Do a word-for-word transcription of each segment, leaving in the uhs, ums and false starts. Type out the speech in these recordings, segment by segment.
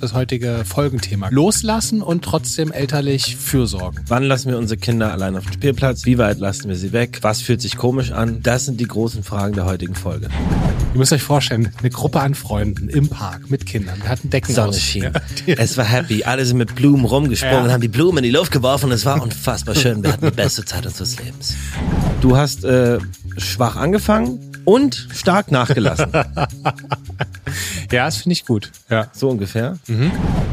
das heutige Folgenthema. Loslassen und trotzdem elterlich fürsorgen. Wann lassen wir unsere Kinder allein auf dem Spielplatz? Wie weit lassen wir sie weg? Was fühlt sich komisch an? Das sind die großen Fragen der heutigen Folge. Ihr müsst euch vorstellen, eine Gruppe an Freunden im Park mit Kindern. Wir hatten Decken Sonne aus. schien. Ja. Es war happy. Alle sind mit Blumen rumgesprungen Ja. und haben die Blumen in die Luft geworfen. Es war unfassbar schön. Wir hatten die beste Zeit unseres Lebens. Du hast äh, schwach angefangen und stark nachgelassen. Ja, das finde ich gut. Ja. So ungefähr. Mhm.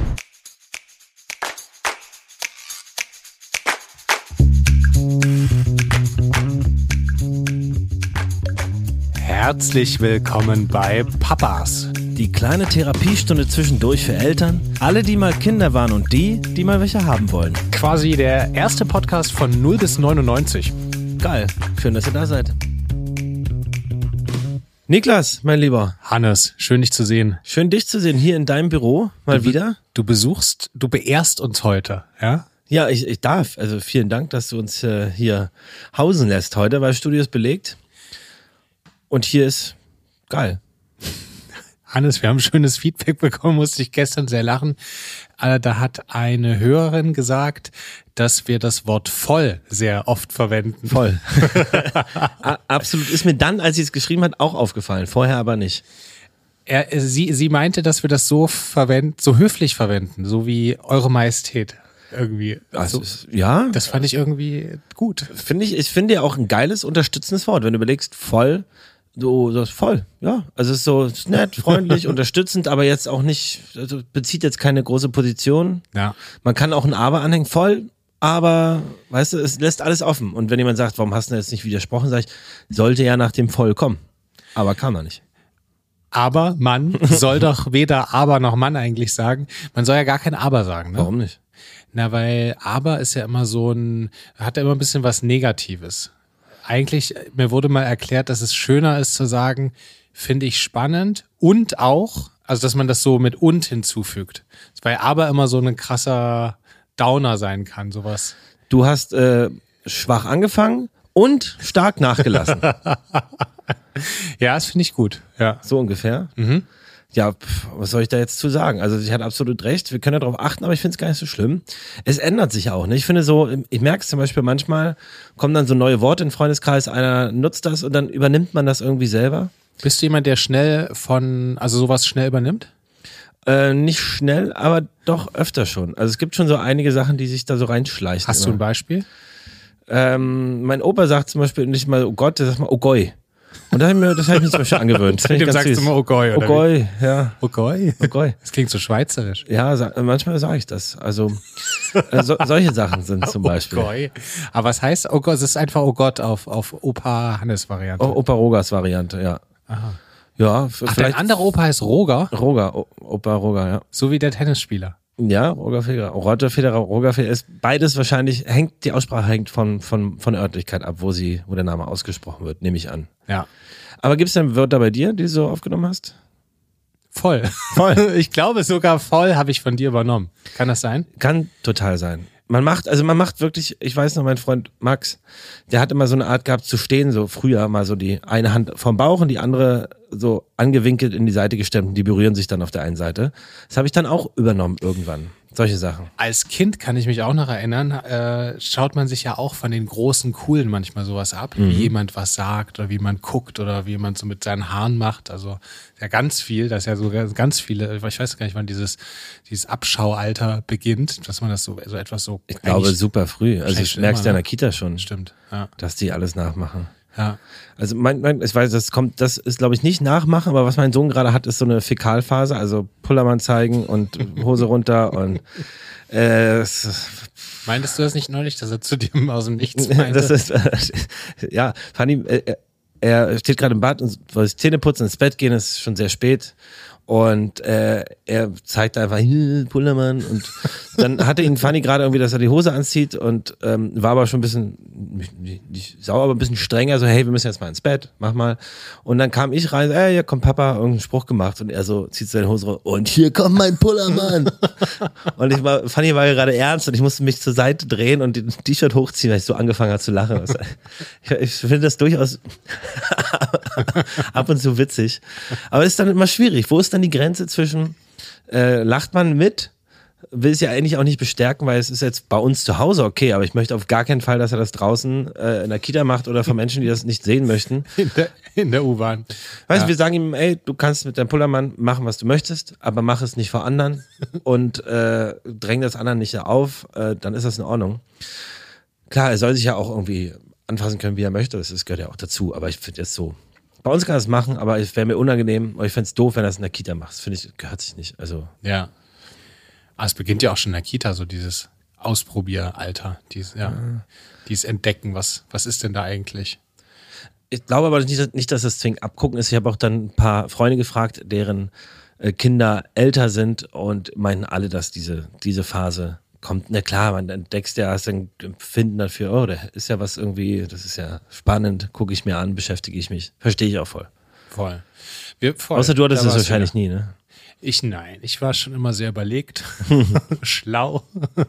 Herzlich willkommen bei Papas. Die kleine Therapiestunde zwischendurch für Eltern. Alle, die mal Kinder waren und die, die mal welche haben wollen. Quasi der erste Podcast von null bis neunundneunzig. Geil. Schön, dass ihr da seid. Niklas, mein Lieber. Hannes, schön dich zu sehen. Schön, dich zu sehen hier in deinem Büro. Mal du, wieder. Du besuchst, du beehrst uns heute, ja? Ja, ich, ich darf. Also vielen Dank, dass du uns äh, hier hausen lässt heute, weil das Studio ist belegt. Und hier ist geil. Hannes, wir haben schönes Feedback bekommen, musste ich gestern sehr lachen. Äh, Da hat eine Hörerin gesagt, dass wir das Wort voll sehr oft verwenden. Voll. Absolut. Ist mir dann, als sie es geschrieben hat, auch aufgefallen. Vorher aber nicht. Er, äh, sie, sie meinte, dass wir das so verwenden, so höflich verwenden, so wie Eure Majestät irgendwie. Also, So, ja, das fand ich irgendwie gut. finde ich, ich finde ja auch ein geiles, unterstützendes Wort. Wenn du überlegst, voll, so, so voll, ja. Also es ist so es ist nett, freundlich, unterstützend, aber jetzt auch nicht, also bezieht jetzt keine große Position. Ja. Man kann auch ein Aber anhängen, voll, aber, weißt du, es lässt alles offen. Und wenn jemand sagt, warum hast du jetzt nicht widersprochen, sage ich, sollte ja nach dem Voll kommen. Aber kam er nicht. Aber man soll doch weder Aber noch Mann eigentlich sagen. Man soll ja gar kein Aber sagen, ne? Warum nicht? Na, weil aber ist ja immer so ein, hat ja immer ein bisschen was Negatives. Eigentlich, mir wurde mal erklärt, dass es schöner ist zu sagen, finde ich spannend und auch, also dass man das so mit und hinzufügt. Weil aber immer so ein krasser Downer sein kann, sowas. Du hast äh, schwach angefangen und stark nachgelassen. Ja, das finde ich gut. Ja. So ungefähr. Mhm. Ja, pf, was soll ich da jetzt zu sagen? Also sie hat absolut recht, wir können ja darauf achten, aber ich finde es gar nicht so schlimm. Es ändert sich auch, ne? Ich finde so, ich merke es zum Beispiel manchmal, kommen dann so neue Worte in den Freundeskreis, einer nutzt das und dann übernimmt man das irgendwie selber. Bist du jemand, der schnell von, also sowas schnell übernimmt? Äh, nicht schnell, aber doch öfter schon. Also es gibt schon so einige Sachen, die sich da so reinschleichen. Hast du ein immer. Beispiel? Ähm, mein Opa sagt zum Beispiel nicht mal, oh Gott, der sagt mal, oh Goi. Und das habe ich mir, das hab ich mir zum Beispiel angewöhnt. Das finde ich Dem ganz sagst süß. du immer, oh Goi, oder Oh Goi, ja. Oh Goi. Oh Goi. Das klingt so schweizerisch. Ja, sa- manchmal sage ich das. Also äh, so, solche Sachen sind zum Beispiel. Oh Goi. Aber was heißt, oh Gott, es ist einfach oh Gott auf, auf Opa Hannes Variante. Oh, Opa Rogers Variante, ja. Aha. Ja, f- Ach, dein vielleicht anderer Opa heißt Roger, Roger, o- Opa Roger, ja. so wie der Tennisspieler. Ja, Roger Federer. Roger Federer, Roger Federer ist beides wahrscheinlich, hängt, die Aussprache hängt von, von, von der Örtlichkeit ab, wo sie, wo der Name ausgesprochen wird, nehme ich an. Ja. Aber gibt es denn Wörter bei dir, die du so aufgenommen hast? Voll. Voll. Ich glaube sogar voll habe ich von dir übernommen. Kann das sein? Kann total sein. Man macht, also man macht wirklich, ich weiß noch, mein Freund Max, der hat immer so eine Art gehabt zu stehen, so früher mal so die eine Hand vom Bauch und die andere so angewinkelt in die Seite gestemmt und die berühren sich dann auf der einen Seite. Das habe ich dann auch übernommen irgendwann. Solche Sachen. Als Kind kann ich mich auch noch erinnern, äh, schaut man sich ja auch von den großen Coolen manchmal sowas ab, Mhm. wie jemand was sagt oder wie man guckt oder wie man so mit seinen Haaren macht. Also ja ganz viel, das ist ja so ganz viele, ich weiß gar nicht, wann dieses, dieses Abschaualter beginnt, dass man das so, so etwas so. Ich glaube eigentlich- super früh. Also wahrscheinlich ich schon merkst immer, ja in ne? der Kita schon, Stimmt, ja. dass die alles nachmachen. Ja. Also mein, mein, ich weiß, das kommt, das ist glaube ich nicht nachmachen, aber was mein Sohn gerade hat, ist so eine Fäkalphase, also Pullermann zeigen und Hose runter und äh, es- Meintest du das nicht neulich, dass er zu dir aus dem Nichts meinte? das ist äh, ja, Fanny, äh, er steht gerade im Bad und soll sich Zähne putzen, ins Bett gehen, ist schon sehr spät. Und äh, er zeigt einfach, "Hm, Pullermann." Und dann hatte ihn Fanny gerade irgendwie, dass er die Hose anzieht und ähm, war aber schon ein bisschen, nicht, nicht, nicht sauer, aber ein bisschen strenger, so, hey, wir müssen jetzt mal ins Bett, mach mal. Und dann kam ich rein, ey, hier kommt Papa, irgendeinen Spruch gemacht und er so zieht seine Hose raus, und hier kommt mein Pullermann. Und ich war, Fanny war gerade ernst und ich musste mich zur Seite drehen und den T-Shirt hochziehen, weil ich so angefangen habe zu lachen. Ich, ich finde das durchaus ab und zu witzig. Aber es ist dann immer schwierig. Wo ist dann die Grenze zwischen äh, lacht man mit, will es ja eigentlich auch nicht bestärken, weil es ist jetzt bei uns zu Hause okay, aber ich möchte auf gar keinen Fall, dass er das draußen äh, in der Kita macht oder von Menschen, die das nicht sehen möchten. In der, in der U-Bahn. Weißt du, Ja. wir sagen ihm, ey, du kannst mit deinem Pullermann machen, was du möchtest, aber mach es nicht vor anderen und äh, dräng das anderen nicht auf, äh, dann ist das in Ordnung. Klar, er soll sich ja auch irgendwie anfassen können, wie er möchte, das, das gehört ja auch dazu, aber ich finde jetzt so, bei uns kann er es machen, aber es wäre mir unangenehm, aber ich fände es doof, wenn er es in der Kita macht, das finde ich, gehört sich nicht, also. Ja. Aber es beginnt ja auch schon in der Kita, so dieses Ausprobieralter, dieses, ja, dieses Entdecken, was, was ist denn da eigentlich? Ich glaube aber nicht, nicht, dass das zwingend abgucken ist. Ich habe auch dann ein paar Freunde gefragt, deren äh, Kinder älter sind und meinten alle, dass diese, diese Phase kommt. Na klar, man entdeckst ja, hast ein Empfinden dafür, oh, da ist ja was irgendwie, das ist ja spannend, gucke ich mir an, beschäftige ich mich. Verstehe ich auch voll. Voll. Wir, voll. Außer du hattest Da es war's wahrscheinlich wieder. nie, ne? Ich nein, ich war schon immer sehr überlegt, schlau.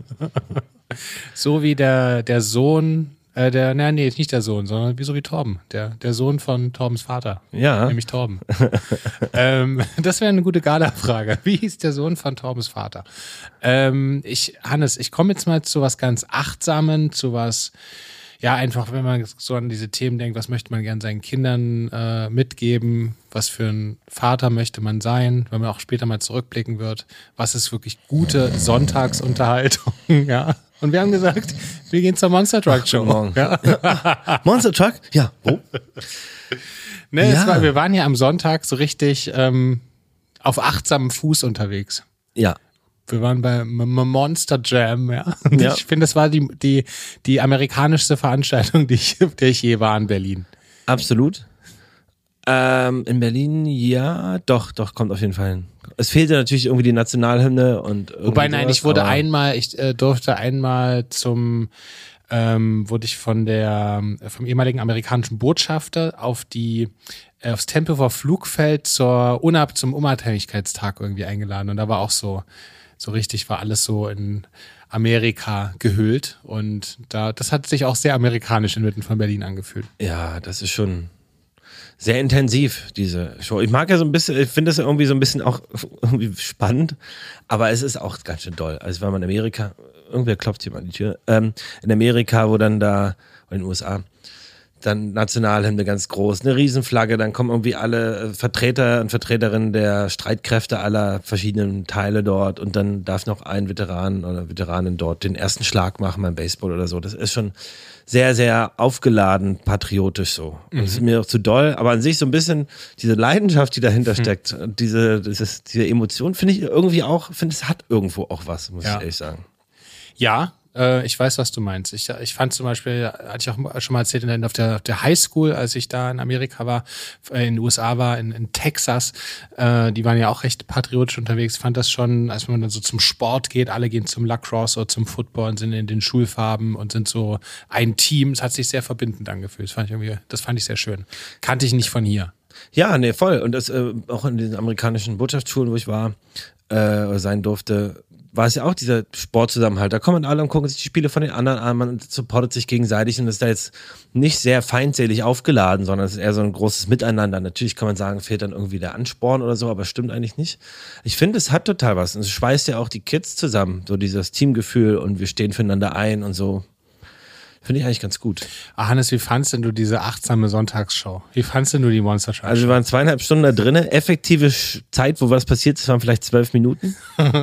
So wie der, der Sohn, äh, der, nein, nee, nicht der Sohn, sondern wie so wie Torben, der, der Sohn von Torbens Vater. Ja. Nämlich Torben. ähm, das wäre eine gute Gala-Frage. Wie hieß der Sohn von Torbens Vater? Ähm, ich, Hannes, ich komme jetzt mal zu was ganz Achtsamen, zu was, ja, einfach, wenn man so an diese Themen denkt, was möchte man gern seinen Kindern äh, mitgeben, was für ein Vater möchte man sein, wenn man auch später mal zurückblicken wird, was ist wirklich gute Sonntagsunterhaltung, ja. Und wir haben gesagt, wir gehen zur Monster Truck Show. Morgen. Ja. Monster Truck? Ja. Wo? Ne, es Ja. war, wir waren ja am Sonntag so richtig ähm, auf achtsamem Fuß unterwegs. Ja. Wir waren bei M- M- Monster Jam, ja. Und Ja. ich finde, das war die, die, die amerikanischste Veranstaltung, die ich, der ich je war in Berlin. Absolut. Ähm, in Berlin, ja, doch, doch, kommt auf jeden Fall hin. Es fehlte natürlich irgendwie die Nationalhymne und irgendwie Wobei, nein, sowas, ich wurde aber- einmal, ich äh, durfte einmal zum, ähm, wurde ich von der, vom ehemaligen amerikanischen Botschafter auf die, äh, aufs Tempelhofer Flugfeld zur Unab, zum Unabhängigkeitstag irgendwie eingeladen. Und da war auch so, so richtig, war alles so in Amerika gehüllt. Und da, das hat sich auch sehr amerikanisch inmitten von Berlin angefühlt. Ja, das ist schon sehr intensiv, diese Show. Ich mag ja so ein bisschen, ich finde das irgendwie so ein bisschen auch irgendwie spannend, aber es ist auch ganz schön doll. Also wenn man in Amerika, irgendwer klopft hier mal an die Tür, ähm, in Amerika, wo dann da, oder in den U S A, dann Nationalhymne ganz groß, eine Riesenflagge, dann kommen irgendwie alle Vertreter und Vertreterinnen der Streitkräfte aller verschiedenen Teile dort und dann darf noch ein Veteran oder Veteranin dort den ersten Schlag machen beim Baseball oder so. Das ist schon sehr, sehr aufgeladen, patriotisch so. Und das ist mir auch zu doll, aber an sich so ein bisschen diese Leidenschaft, die dahinter steckt, und diese, dieses, diese Emotion, finde ich irgendwie auch, finde es hat irgendwo auch was, muss Ja. ich ehrlich sagen. Ja, äh, ich weiß, was du meinst. Ich, ich fand zum Beispiel, hatte ich auch schon mal erzählt, in der- auf der, auf der Highschool, als ich da in Amerika war, äh, in den U S A war, in, in Texas, äh, die waren ja auch recht patriotisch unterwegs. Ich fand das schon, als man dann so zum Sport geht, alle gehen zum Lacrosse oder zum Football und sind in den Schulfarben und sind so ein Team. Es hat sich sehr verbindend angefühlt. Das fand ich irgendwie, das fand ich sehr schön. Kannte ich nicht von hier. Ja, nee, voll. Und das äh, auch in den amerikanischen Botschaftsschulen, wo ich war, äh, oder sein durfte, war es ja auch dieser Sportzusammenhalt. Da kommen alle und gucken sich die Spiele von den anderen an, man supportet sich gegenseitig und ist da jetzt nicht sehr feindselig aufgeladen, sondern es ist eher so ein großes Miteinander. Natürlich kann man sagen, fehlt dann irgendwie der Ansporn oder so, aber stimmt eigentlich nicht. Ich finde, es hat total was. Und es schweißt ja auch die Kids zusammen, so dieses Teamgefühl und wir stehen füreinander ein und so. Finde ich eigentlich ganz gut. Ah, Hannes, wie fandst denn du diese achtsame Sonntagsshow? Wie fandst denn du die Monster Truck? Also wir waren zweieinhalb Stunden da drinnen. Effektive Sch- Zeit, wo was passiert ist, waren vielleicht zwölf Minuten.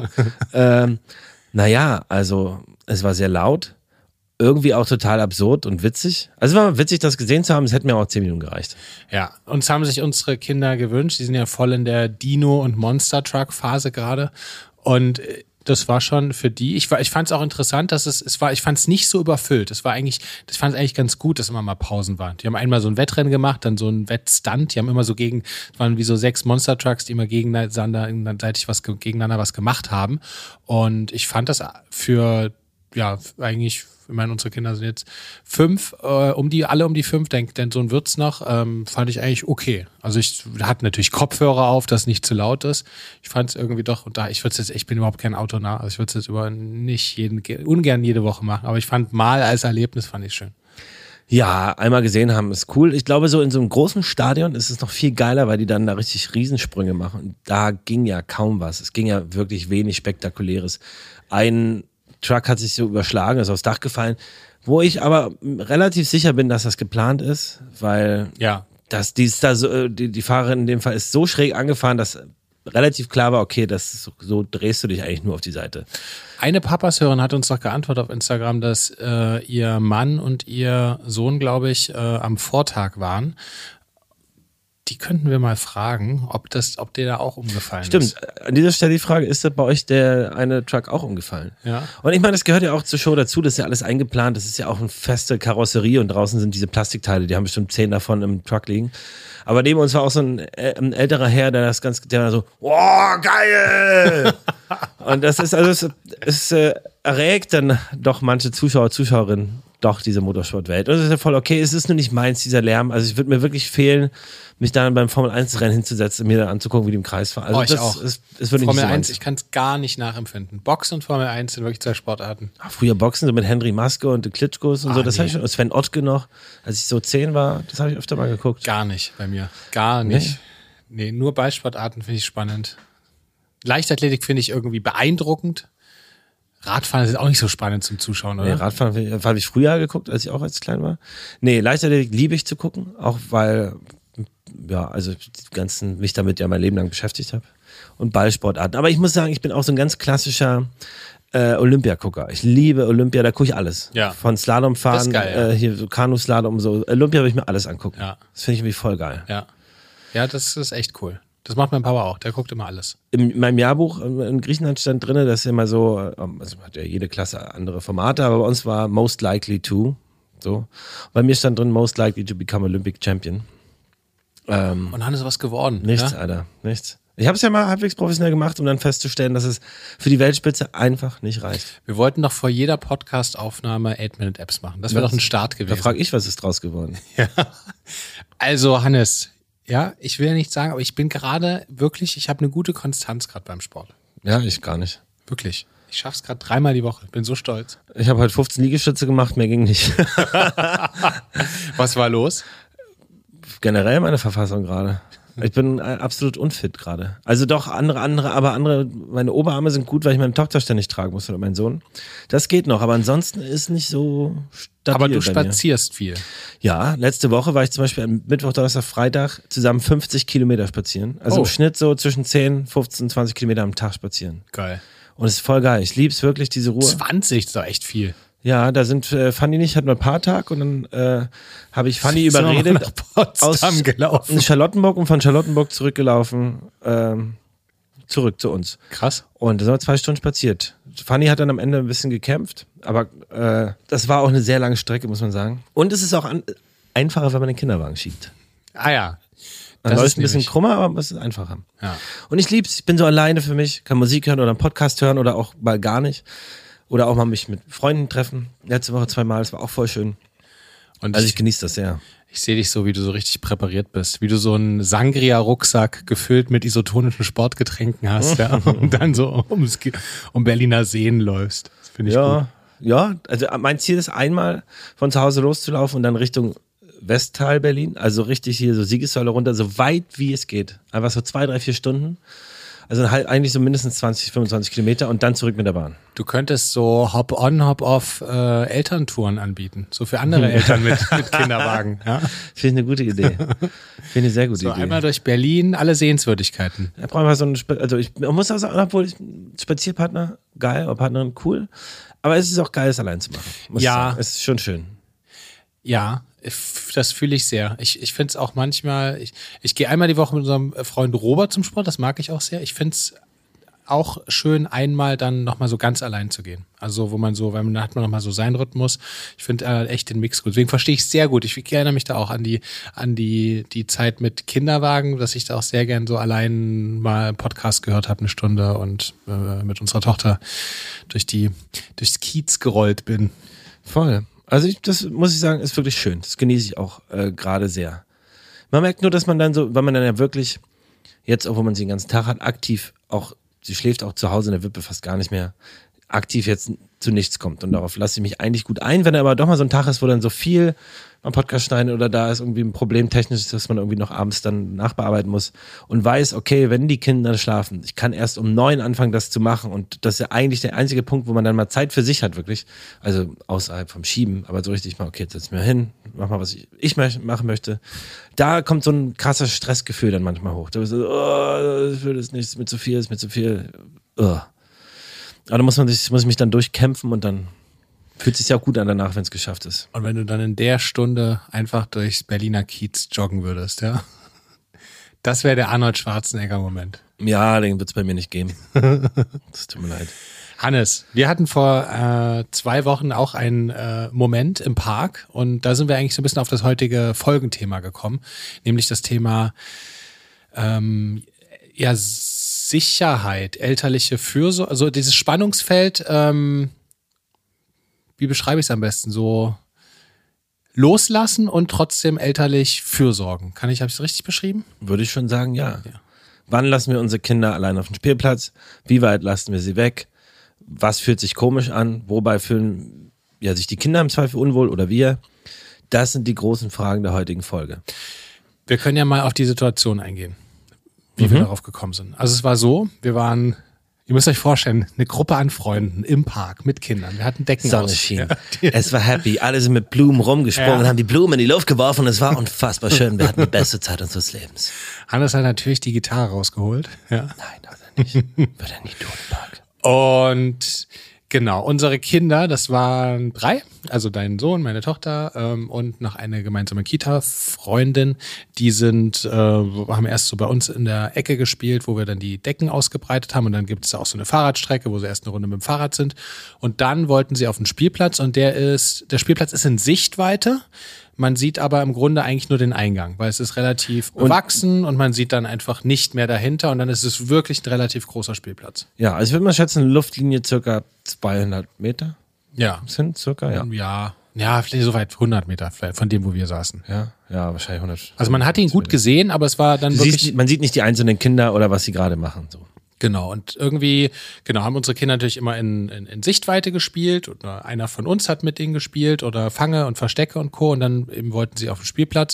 ähm, naja, also es war sehr laut. Irgendwie auch total absurd und witzig. Also es war witzig, das gesehen zu haben. Es hätte mir auch zehn Minuten gereicht. Ja, uns haben sich unsere Kinder gewünscht. Die sind ja voll in der Dino- und Monster-Truck-Phase gerade. Und äh, das war schon für die. Ich, war- ich fand es auch interessant, dass es, es war, ich fand es nicht so überfüllt. Es war eigentlich, ich fand es eigentlich ganz gut, dass immer mal Pausen waren. Die haben einmal so ein Wettrennen gemacht, dann so ein Wettstunt. Die haben immer so gegen, es waren wie so sechs Monster-Trucks, die immer gegeneinander, gegenseitig was, ge- gegeneinander was gemacht haben. Und ich fand das für, ja, eigentlich, ich meine, unsere Kinder sind jetzt fünf, äh, um die, alle um die fünf, denk, denn so ein wird's noch, ähm, fand ich eigentlich okay. Also ich hatte natürlich Kopfhörer auf, dass nicht zu laut ist. Ich fand es irgendwie doch, und da, ich würde jetzt, ich bin überhaupt kein Autonah, also ich würde es jetzt über nicht jeden, ungern jede Woche machen, aber ich fand mal als Erlebnis fand ich schön. Ja, einmal gesehen haben ist cool. Ich glaube, so in so einem großen Stadion ist es noch viel geiler, weil die dann da richtig Riesensprünge machen. Und da ging ja kaum was. Es ging ja wirklich wenig Spektakuläres. Ein Truck hat sich so überschlagen, ist aufs Dach gefallen, wo ich aber relativ sicher bin, dass das geplant ist, weil Ja. das, die, ist da so, die, die Fahrerin in dem Fall ist so schräg angefahren, dass relativ klar war, okay, das so, so drehst du dich eigentlich nur auf die Seite. Eine Papashörerin hat uns doch geantwortet auf Instagram, dass äh, ihr Mann und ihr Sohn, glaube ich, äh, am Vortag waren. Die könnten wir mal fragen, ob das, ob der da auch umgefallen Stimmt, ist. an dieser Stelle die Frage, ist da bei euch der eine Truck auch umgefallen? Ja. Und ich meine, das gehört ja auch zur Show dazu, das ist ja alles eingeplant, das ist ja auch eine feste Karosserie und draußen sind diese Plastikteile, die haben bestimmt zehn davon im Truck liegen. Aber neben uns war auch so ein, äh, ein älterer Herr, der das ganz, der war so, oh, geil! Und das ist, also es, es äh, erregt dann doch manche Zuschauer, Zuschauerinnen doch diese Motorsportwelt. Und das ist ja voll okay, es ist nur nicht meins, dieser Lärm. Also es würde mir wirklich fehlen, mich dann beim Formel eins Rennen hinzusetzen und mir dann anzugucken, wie die im Kreis fahren. Also Oh, ich das auch. ist, ist wirklich Formel nicht so eins, meins. ich kann es gar nicht nachempfinden. Boxen und Formel eins sind wirklich zwei Sportarten. Ach, früher Boxen, so mit Henry Maske und den Klitschkos und Ah, so, das nee. habe ich schon, und Sven Ottke noch, als ich so zehn war, das habe ich öfter mal geguckt. Gar nicht bei mir. Gar nicht. Nee, nur Ballsportarten finde ich spannend. Leichtathletik finde ich irgendwie beeindruckend. Radfahren ist auch nicht so spannend zum Zuschauen, oder? Nee, Radfahren habe ich früher geguckt, als ich auch als klein war. Nee, Leichtathletik liebe ich zu gucken, auch weil, ja, also die ganzen, mich damit ja mein Leben lang beschäftigt habe. Und Ballsportarten. Aber ich muss sagen, ich bin auch so ein ganz klassischer äh, Olympiagucker. Ich liebe Olympia, da gucke ich alles. Ja. Von Slalomfahren, Das ist geil, ja. äh, hier so Kanuslalom, so. Olympia will ich mir alles angucken. Ja. Das finde ich irgendwie voll geil. Ja. Ja, das ist echt cool. Das macht mein Papa auch. Der guckt immer alles. In meinem Jahrbuch in Griechenland stand drin, dass immer so, also hat ja jede Klasse andere Formate, aber bei uns war most likely to. So. Bei mir stand drin, most likely to become Olympic Champion. Ähm, Und dann ist was geworden. nichts, Ja? Alter, nichts. Ich habe es ja mal halbwegs professionell gemacht, um dann festzustellen, dass es für die Weltspitze einfach nicht reicht. Wir wollten doch vor jeder Podcast-Aufnahme eight-Minute-Apps machen. Das wäre doch ein Start Da gewesen. frage ich, was ist draus geworden? Ja. Also, Hannes, ja, ich will ja nicht sagen, aber ich bin gerade wirklich, ich habe eine gute Konstanz gerade beim Sport. Ja, ich gar nicht. Wirklich. Ich schaff's gerade dreimal die Woche. Bin so stolz. Ich habe heute fünfzehn Liegestütze gemacht, mehr ging nicht. Was war los? Generell meine Verfassung gerade. Ich bin äh, absolut unfit gerade. Also doch, andere, andere, aber andere, meine Oberarme sind gut, weil ich meine Tochter ständig tragen muss oder meinen Sohn. Das geht noch, aber ansonsten ist nicht so stabil Aber du bei mir. spazierst viel. Ja, letzte Woche war ich zum Beispiel am Mittwoch, Donnerstag, Freitag zusammen fünfzig Kilometer spazieren. Also Oh. im Schnitt so zwischen zehn, fünfzehn, zwanzig Kilometer am Tag spazieren. Geil. Und es ist voll geil. Ich lieb's wirklich, diese Ruhe. zwanzig, das ist doch echt viel. Ja, da sind äh, Fanny nicht, hatten wir ein paar Tag und dann äh, habe ich Fanny Sind wir mal überredet, nach Potsdam aus gelaufen. Charlottenburg und von Charlottenburg zurückgelaufen, ähm, zurück zu uns. Krass. Und da sind wir zwei Stunden spaziert. Fanny hat dann am Ende ein bisschen gekämpft, aber äh, das war auch eine sehr lange Strecke, muss man sagen. Und es ist auch an, einfacher, wenn man den Kinderwagen schiebt. Ah ja. Man Das läuft ist ein bisschen nämlich- krummer, aber es ist einfacher. Ja. Und ich lieb's, ich bin so alleine für mich, kann Musik hören oder einen Podcast hören oder auch mal gar nicht. Oder auch mal mich mit Freunden treffen. Letzte Woche zweimal, das war auch voll schön. Und Also ich, ich genieße das sehr. ich sehe dich so, wie du so richtig präpariert bist. Wie du so einen Sangria-Rucksack gefüllt mit isotonischen Sportgetränken hast, ja. Und dann so ums, um Berliner Seen läufst. Das finde ich gut. Ja, ja, also mein Ziel ist einmal von zu Hause loszulaufen und dann Richtung Westteil Berlin, also richtig hier so Siegessäule runter, so weit wie es geht. Einfach so zwei, drei, vier Stunden. Also halt eigentlich so mindestens zwanzig, fünfundzwanzig Kilometer und dann zurück mit der Bahn. Du könntest so Hop-on, Hop-off äh, Elterntouren anbieten. So für andere Eltern mit, mit Kinderwagen. Ja? Finde ich eine gute Idee. Finde ich eine sehr gute So Idee. einmal durch Berlin, alle Sehenswürdigkeiten. Ich brauche mal so einen, Sp- also ich man muss auch sagen, obwohl ich Spazierpartner, geil, oder Partnerin, cool. Aber es ist auch geil, es allein zu machen. Muss Ja. ich sagen. Es ist schon schön. Ja, ich- das fühle ich sehr. Ich, ich finde es auch manchmal, ich, ich gehe einmal die Woche mit unserem Freund Robert zum Sport, das mag ich auch sehr. Ich finde es auch schön, einmal dann nochmal so ganz allein zu gehen. Also wo man so, weil man dann hat man nochmal so seinen Rhythmus. Ich finde äh, echt den Mix gut. Deswegen verstehe ich es sehr gut. Ich erinnere mich da auch an die, an die, die Zeit mit Kinderwagen, dass ich da auch sehr gern so allein mal einen Podcast gehört habe, eine Stunde und äh, mit unserer Tochter durch die, durchs Kiez gerollt bin. Voll. Also ich, das muss ich sagen, ist wirklich schön. Das genieße ich auch äh, gerade sehr. Man merkt nur, dass man dann so, weil man dann ja wirklich jetzt, obwohl man sie den ganzen Tag hat, aktiv auch, sie schläft auch zu Hause in der Wippe fast gar nicht mehr, aktiv jetzt zu nichts kommt. Und darauf lasse ich mich eigentlich gut ein. Wenn er aber doch mal so ein Tag ist, wo dann so viel am Podcast schneiden oder da ist irgendwie ein Problem technisch, dass man irgendwie noch abends dann nachbearbeiten muss und weiß, okay, wenn die Kinder schlafen, ich kann erst um neun anfangen, das zu machen und das ist ja eigentlich der einzige Punkt, wo man dann mal Zeit für sich hat, wirklich. Also außerhalb vom Schieben, aber so richtig mal, okay, jetzt setz ich mir hin, mach mal, was ich, ich machen möchte. Da kommt so ein krasser Stressgefühl dann manchmal hoch. Da bist du so, oh, ich will das nicht, ist mir zu viel, ist mir zu viel. Oh. Aber da muss man sich, muss ich mich dann durchkämpfen und dann fühlt sich ja auch gut an danach, wenn es geschafft ist. Und wenn du dann in der Stunde einfach durchs Berliner Kiez joggen würdest, ja? Das wäre der Arnold Schwarzenegger-Moment. Ja, den wird es bei mir nicht geben. Das tut mir leid. Hannes, wir hatten vor äh, zwei Wochen auch einen äh, Moment im Park und da sind wir eigentlich so ein bisschen auf das heutige Folgenthema gekommen, nämlich das Thema ähm, ja, Sicherheit, elterliche Fürsorge, also dieses Spannungsfeld, ähm, wie beschreibe ich es am besten? So loslassen und trotzdem elterlich fürsorgen. Kann ich, habe ich es richtig beschrieben? Würde ich schon sagen, ja. Ja. Wann lassen wir unsere Kinder allein auf dem Spielplatz? Wie weit lassen wir sie weg? Was fühlt sich komisch an? Wobei fühlen ja, sich die Kinder im Zweifel unwohl oder wir? Das sind die großen Fragen der heutigen Folge. Wir können ja mal auf die Situation eingehen, wie Mhm. wir darauf gekommen sind. Also es war so, wir waren, ihr müsst euch vorstellen, eine Gruppe an Freunden im Park mit Kindern. Wir hatten Decken Sonne aus. schien. Ja. Es war happy. Alle sind mit Blumen rumgesprungen Ja. und haben die Blumen in die Luft geworfen und es war unfassbar schön. Wir hatten die beste Zeit unseres Lebens. Hannes hat natürlich die Gitarre rausgeholt. Ja. Nein, hat er nicht. Wird er nie tun im Park. Und genau, unsere Kinder, das waren drei, also dein Sohn, meine Tochter ähm, und noch eine gemeinsame Kita-Freundin, die sind, äh, haben erst so bei uns in der Ecke gespielt, wo wir dann die Decken ausgebreitet haben und dann gibt es auch so eine Fahrradstrecke, wo sie erst eine Runde mit dem Fahrrad sind und dann wollten sie auf den Spielplatz und der ist, der Spielplatz ist in Sichtweite. Man sieht aber im Grunde eigentlich nur den Eingang, weil es ist relativ bewachsen und man sieht dann einfach nicht mehr dahinter und dann ist es wirklich ein relativ großer Spielplatz. Ja, also ich würde mal schätzen, Luftlinie circa zweihundert Meter Ja. sind circa, ja. Ja, ja, vielleicht so weit hundert Meter vielleicht von dem, wo wir saßen. Ja, ja, wahrscheinlich hundert. Also man hat ihn gut gesehen, aber es war dann Du wirklich... siehst, man sieht nicht die einzelnen Kinder oder was sie gerade machen. So. Genau, und irgendwie, genau, haben unsere Kinder natürlich immer in, in, in Sichtweite gespielt und einer von uns hat mit denen gespielt oder Fange und Verstecke und Co. und dann eben wollten sie auf den Spielplatz.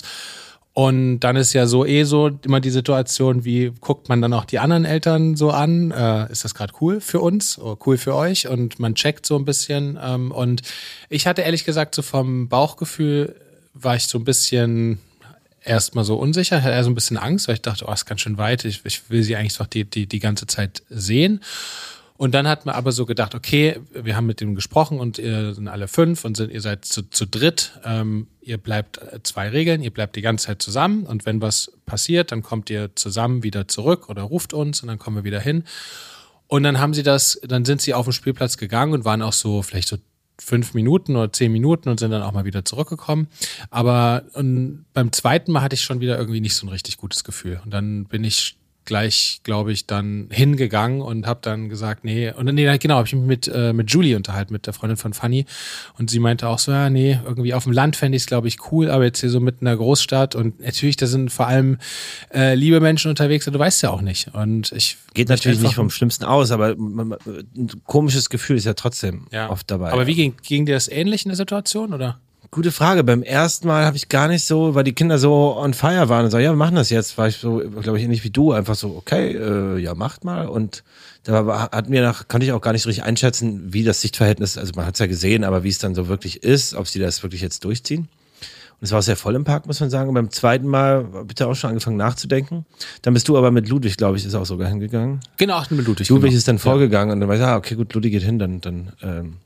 Und dann ist ja so eh so immer die Situation, wie guckt man dann auch die anderen Eltern so an? Äh, ist das gerade cool für uns oder cool für euch? Und man checkt so ein bisschen. Ähm, und ich hatte ehrlich gesagt so vom Bauchgefühl war ich so ein bisschen erstmal so unsicher, hatte eher so ein bisschen Angst, weil ich dachte, oh, ist ganz schön weit. Ich, ich will sie eigentlich doch die, die, die ganze Zeit sehen. Und dann hat man aber so gedacht, okay, wir haben mit dem gesprochen und ihr sind alle fünf und sind, ihr seid zu, zu dritt. Ähm, ihr bleibt zwei Regeln, ihr bleibt die ganze Zeit zusammen und wenn was passiert, dann kommt ihr zusammen wieder zurück oder ruft uns und dann kommen wir wieder hin. Und dann haben sie das, dann sind sie auf den Spielplatz gegangen und waren auch so vielleicht so fünf Minuten oder zehn Minuten und sind dann auch mal wieder zurückgekommen. Aber und beim zweiten Mal hatte ich schon wieder irgendwie nicht so ein richtig gutes Gefühl. Und dann bin ich gleich, glaube ich, dann hingegangen und habe dann gesagt, nee, und nee, genau, habe ich mich mit, äh, mit Julie unterhalten, mit der Freundin von Fanny und sie meinte auch so, ja, nee, irgendwie auf dem Land fände ich es, glaube ich, cool, aber jetzt hier so mitten in der Großstadt und natürlich, da sind vor allem äh, liebe Menschen unterwegs und du weißt ja auch nicht und ich... Geht natürlich nicht vom Schlimmsten aus, aber man, man, ein komisches Gefühl ist ja trotzdem ja. oft dabei. Aber wie ging, ging dir das ähnlich in der Situation, oder? Gute Frage. Beim ersten Mal habe ich gar nicht so, weil die Kinder so on fire waren und so, ja, wir machen das jetzt, war ich so, glaube ich, ähnlich wie du, einfach so, okay, äh, ja, macht mal. Und da war, hat mir nach, konnte ich auch gar nicht so richtig einschätzen, wie das Sichtverhältnis, also man hat es ja gesehen, aber wie es dann so wirklich ist, ob sie das wirklich jetzt durchziehen. Und es war auch sehr voll im Park, muss man sagen. Und beim zweiten Mal habe ich da auch schon angefangen nachzudenken. Dann bist du aber mit Ludwig, glaube ich, ist auch sogar hingegangen. Genau, ach, mit Ludwig. Ludwig genau. ist dann vorgegangen und dann war ich, ah, okay, gut, Ludwig geht hin, dann, dann ähm,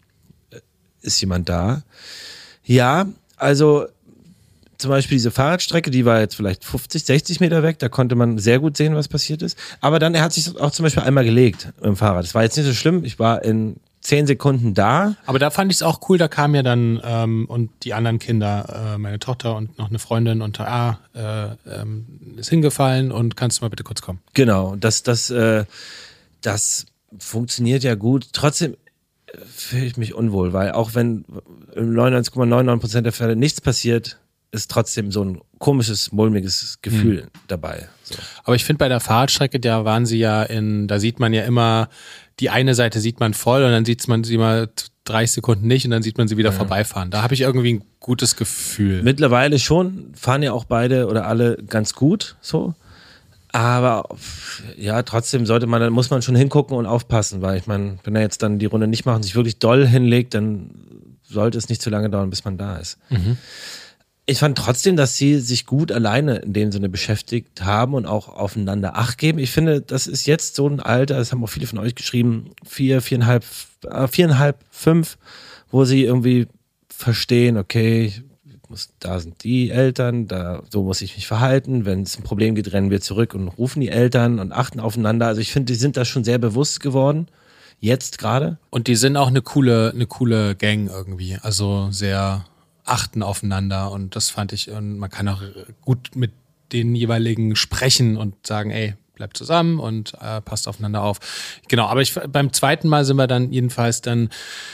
ist jemand da. Ja, also zum Beispiel diese Fahrradstrecke, die war jetzt vielleicht fünfzig, sechzig Meter weg, da konnte man sehr gut sehen, was passiert ist. Aber dann, er hat sich auch zum Beispiel einmal gelegt im Fahrrad. Das war jetzt nicht so schlimm, ich war in zehn Sekunden da. Aber da fand ich es auch cool, da kamen ja dann ähm, und die anderen Kinder, äh, meine Tochter und noch eine Freundin und ah, äh, ähm, ist hingefallen und kannst du mal bitte kurz kommen. Genau, das, das, äh, das funktioniert ja gut. Trotzdem fühle ich mich unwohl, weil auch wenn im neunundneunzig Komma neunundneunzig Prozent der Fälle nichts passiert, ist trotzdem so ein komisches, mulmiges Gefühl mhm. dabei. So. Aber ich finde bei der Fahrradstrecke, da waren sie ja in, da sieht man ja immer die eine Seite sieht man voll und dann sieht man sie mal dreißig Sekunden nicht und dann sieht man sie wieder ja. vorbeifahren. Da habe ich irgendwie ein gutes Gefühl. Mittlerweile schon, fahren ja auch beide oder alle ganz gut so. Aber ja, trotzdem sollte man, dann muss man schon hingucken und aufpassen, weil ich meine, wenn er jetzt dann die Runde nicht macht und sich wirklich doll hinlegt, dann sollte es nicht zu lange dauern, bis man da ist. Mhm. Ich fand trotzdem, dass sie sich gut alleine in dem Sinne beschäftigt haben und auch aufeinander Acht geben. Ich finde, das ist jetzt so ein Alter, das haben auch viele von euch geschrieben, vier, viereinhalb, viereinhalb, fünf, wo sie irgendwie verstehen, okay, muss, da sind die Eltern, da so muss ich mich verhalten. Wenn es ein Problem gibt, rennen wir zurück und rufen die Eltern und achten aufeinander. Also ich finde, die sind da schon sehr bewusst geworden. Jetzt gerade. Und die sind auch eine coole, eine coole Gang irgendwie. Also sehr achten aufeinander und das fand ich, und man kann auch gut mit den jeweiligen sprechen und sagen, ey, bleibt zusammen und äh, passt aufeinander auf. Genau, aber ich, beim zweiten Mal sind wir dann jedenfalls dann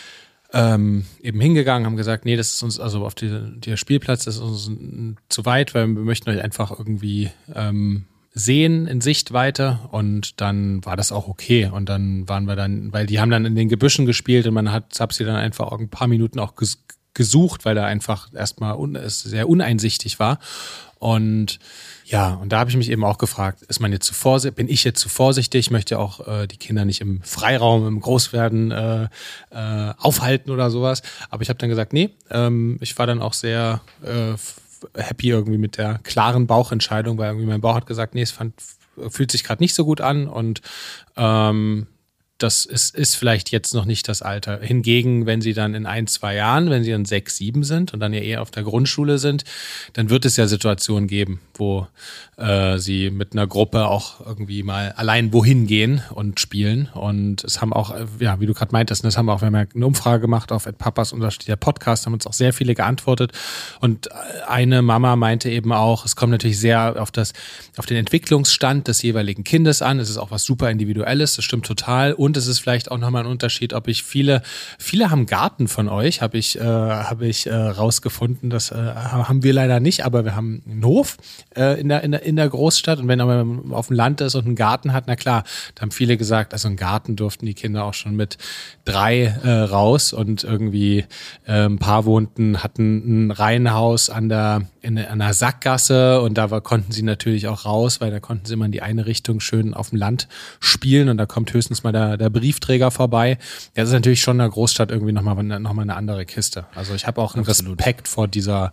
ähm, eben hingegangen, haben gesagt, nee, das ist uns, also auf die, der Spielplatz, das ist uns zu weit, weil wir möchten euch einfach irgendwie ähm, sehen in Sichtweite und dann war das auch okay und dann waren wir dann, weil die haben dann in den Gebüschen gespielt und man hat Sapsi dann einfach auch ein paar Minuten auch ges- gesucht, weil da einfach erstmal un- es sehr uneinsichtig war und ja, und da habe ich mich eben auch gefragt, ist man jetzt zu vorsichtig, bin ich jetzt zu vorsichtig, ich möchte auch äh, die Kinder nicht im Freiraum, im Großwerden äh, äh, aufhalten oder sowas, aber ich habe dann gesagt, nee, ähm, ich war dann auch sehr äh, happy irgendwie mit der klaren Bauchentscheidung, weil irgendwie mein Bauch hat gesagt, nee, es fand, fühlt sich gerade nicht so gut an und ähm, das ist, ist vielleicht jetzt noch nicht das Alter. Hingegen, wenn sie dann in ein, zwei Jahren, wenn sie dann sechs, sieben sind und dann ja eher auf der Grundschule sind, dann wird es ja Situationen geben, wo äh, sie mit einer Gruppe auch irgendwie mal allein wohin gehen und spielen. Und es haben auch, ja, wie du gerade meintest, das haben wir auch, wir haben ja eine Umfrage gemacht auf Papas unterschiedlicher Podcast, haben uns auch sehr viele geantwortet. Und eine Mama meinte eben auch, es kommt natürlich sehr auf das, auf den Entwicklungsstand des jeweiligen Kindes an. Es ist auch was super Individuelles, das stimmt total. Und es ist vielleicht auch nochmal ein Unterschied, ob ich viele, viele haben Garten von euch, habe ich, äh, habe ich äh, rausgefunden. Das äh, haben wir leider nicht, aber wir haben einen Hof äh, in der, in der, in der Großstadt. Und wenn man auf dem Land ist und einen Garten hat, na klar, da haben viele gesagt, also einen Garten durften die Kinder auch schon mit drei äh, raus und irgendwie äh, ein paar wohnten, hatten ein Reihenhaus an der, in, an der Sackgasse und da war, konnten sie natürlich auch raus, weil da konnten sie immer in die eine Richtung schön auf dem Land spielen und da kommt höchstens mal der, der Briefträger vorbei. Das ist natürlich schon in der Großstadt irgendwie nochmal noch mal eine andere Kiste. Also ich habe auch einen Absolut. Respekt vor dieser,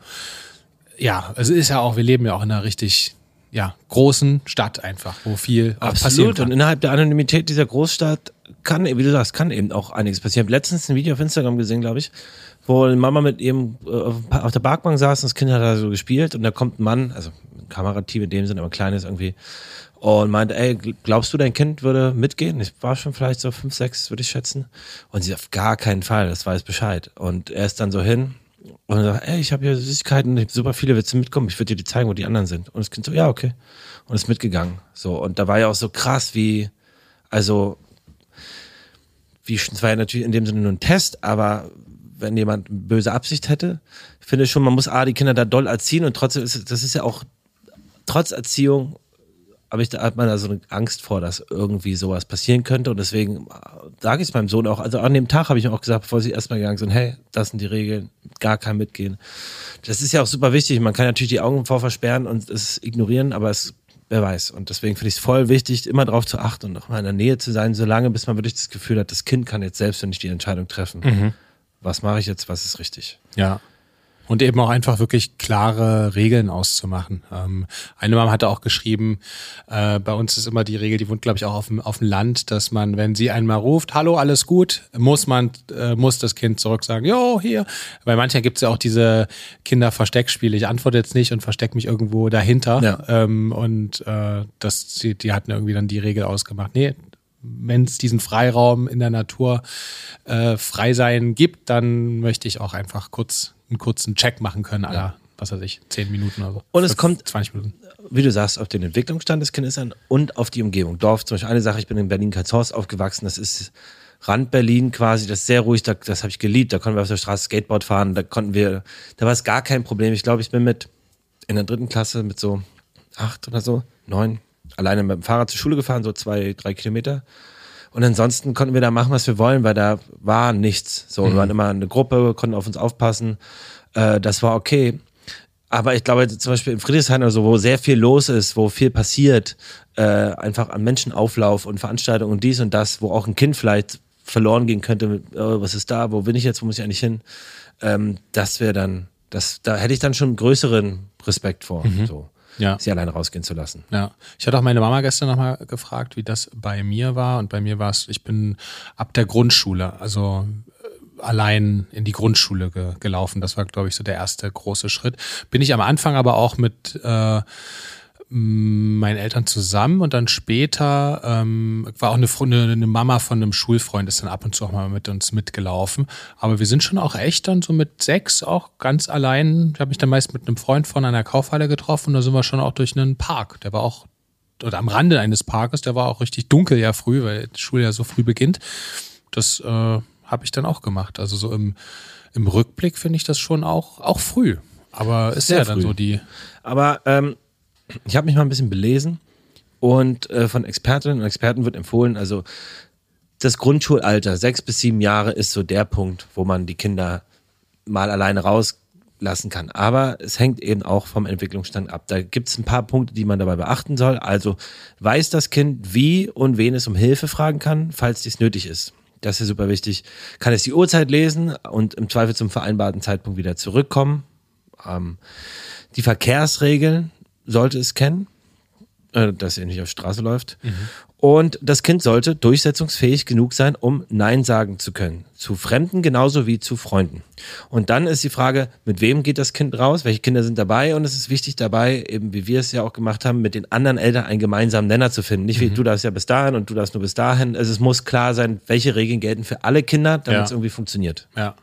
ja, es ist ja auch, wir leben ja auch in einer richtig ja, großen Stadt einfach, wo viel Absolut. passieren kann. Und innerhalb der Anonymität dieser Großstadt kann, wie du sagst, kann eben auch einiges passieren. Ich habe letztens ein Video auf Instagram gesehen, glaube ich, wo eine Mama mit ihrem äh, auf der Parkbank saß und das Kind hat da so gespielt und da kommt ein Mann, also ein Kamerateam in dem Sinne, aber ein kleines irgendwie, und meinte, ey, glaubst du, dein Kind würde mitgehen? Ich war schon vielleicht so fünf, sechs, würde ich schätzen. Und sie auf gar keinen Fall, das weiß Bescheid. Und er ist dann so hin und sagt, ey, ich habe hier Süßigkeiten, ich hab super viele, willst du mitkommen? Ich würde dir die zeigen, wo die anderen sind. Und das Kind so, ja, okay. Und ist mitgegangen. So, und da war ja auch so krass, wie, also, wie, es war ja natürlich in dem Sinne nur ein Test, aber wenn jemand eine böse Absicht hätte, ich finde schon, man muss A, die Kinder da doll erziehen und trotzdem ist, das ist ja auch, trotz Erziehung, aber ich, da hat man da so eine Angst vor, dass irgendwie sowas passieren könnte und deswegen sage ich es meinem Sohn auch, also an dem Tag habe ich ihm auch gesagt, bevor sie erstmal gegangen sind, hey, das sind die Regeln, gar kein Mitgehen. Das ist ja auch super wichtig, man kann natürlich die Augen vor versperren und es ignorieren, aber es, wer weiß. Und deswegen finde ich es voll wichtig, immer drauf zu achten und auch mal in der Nähe zu sein, solange bis man wirklich das Gefühl hat, das Kind kann jetzt selbstständig die Entscheidung treffen. Mhm. Was mache ich jetzt, was ist richtig? Ja. Und eben auch einfach wirklich klare Regeln auszumachen. Ähm, eine Mama hatte auch geschrieben, äh, bei uns ist immer die Regel, die wohnt, glaube ich, auch auf dem, auf dem Land, dass man, wenn sie einmal ruft, hallo, alles gut, muss man, äh, muss das Kind zurück sagen, jo, hier. Bei manchen gibt es ja auch diese Kinder-Versteckspiele. Ich antworte jetzt nicht und verstecke mich irgendwo dahinter. Ja. Ähm, und äh, das, die, die hatten irgendwie dann die Regel ausgemacht. Nee, wenn es diesen Freiraum in der Natur äh, frei sein gibt, dann möchte ich auch einfach kurz einen kurzen Check machen können, aller, ja. was weiß ich, zehn Minuten oder so. Und es kommt, zwanzig Minuten. Wie du sagst, auf den Entwicklungsstand des Kindes an und auf die Umgebung. Dorf, zum Beispiel eine Sache, ich bin in Berlin-Karlshorst aufgewachsen, das ist Rand Berlin quasi, das ist sehr ruhig, da, das habe ich geliebt, da konnten wir auf der Straße Skateboard fahren, da konnten wir, da war es gar kein Problem. Ich glaube, ich bin mit, in der dritten Klasse mit so acht oder so, neun, alleine mit dem Fahrrad zur Schule gefahren, so zwei, drei Kilometer. Und ansonsten konnten wir da machen, was wir wollen, weil da war nichts. So, wir waren immer eine Gruppe, konnten auf uns aufpassen. Äh, das war okay. Aber ich glaube, zum Beispiel in Friedrichshain oder so, wo sehr viel los ist, wo viel passiert, äh, einfach an Menschenauflauf und Veranstaltungen und dies und das, wo auch ein Kind vielleicht verloren gehen könnte, mit, oh, was ist da, wo bin ich jetzt, wo muss ich eigentlich hin? Ähm, das wäre dann, das, da hätte ich dann schon einen größeren Respekt vor, mhm. so, ja. sie alleine rausgehen zu lassen. Ja, ich hatte auch meine Mama gestern nochmal gefragt, wie das bei mir war. Und bei mir war es, ich bin ab der Grundschule, also allein in die Grundschule ge- gelaufen. Das war, glaube ich, so der erste große Schritt. Bin ich am Anfang aber auch mit äh, meinen Eltern zusammen und dann später ähm, war auch eine, eine, eine Mama von einem Schulfreund, ist dann ab und zu auch mal mit uns mitgelaufen. Aber wir sind schon auch echt dann so mit sechs auch ganz allein. Ich habe mich dann meist mit einem Freund von einer Kaufhalle getroffen. Da sind wir schon auch durch einen Park. Der war auch, oder am Rande eines Parkes, der war auch richtig dunkel ja früh, weil die Schule ja so früh beginnt. Das äh, habe ich dann auch gemacht. Also so im, im Rückblick finde ich das schon auch, auch früh. Aber ist Sehr ja dann früh. so die... Aber ähm, ich habe mich mal ein bisschen belesen und äh, von Expertinnen und Experten wird empfohlen, also das Grundschulalter, sechs bis sieben Jahre ist so der Punkt, wo man die Kinder mal alleine rauslassen kann. Aber es hängt eben auch vom Entwicklungsstand ab. Da gibt es ein paar Punkte, die man dabei beachten soll. Also weiß das Kind, wie und wen es um Hilfe fragen kann, falls dies nötig ist. Das ist ja super wichtig. Kann es die Uhrzeit lesen und im Zweifel zum vereinbarten Zeitpunkt wieder zurückkommen. Ähm, die Verkehrsregeln sollte es kennen, äh, dass er nicht auf die Straße läuft. Mhm. Und das Kind sollte durchsetzungsfähig genug sein, um Nein sagen zu können. Zu Fremden genauso wie zu Freunden. Und dann ist die Frage, mit wem geht das Kind raus? Welche Kinder sind dabei? Und es ist wichtig dabei, eben wie wir es ja auch gemacht haben, mit den anderen Eltern einen gemeinsamen Nenner zu finden. Nicht wie, mhm. du darfst ja bis dahin und du darfst nur bis dahin. Also es muss klar sein, welche Regeln gelten für alle Kinder, damit ja. es irgendwie funktioniert. Ja.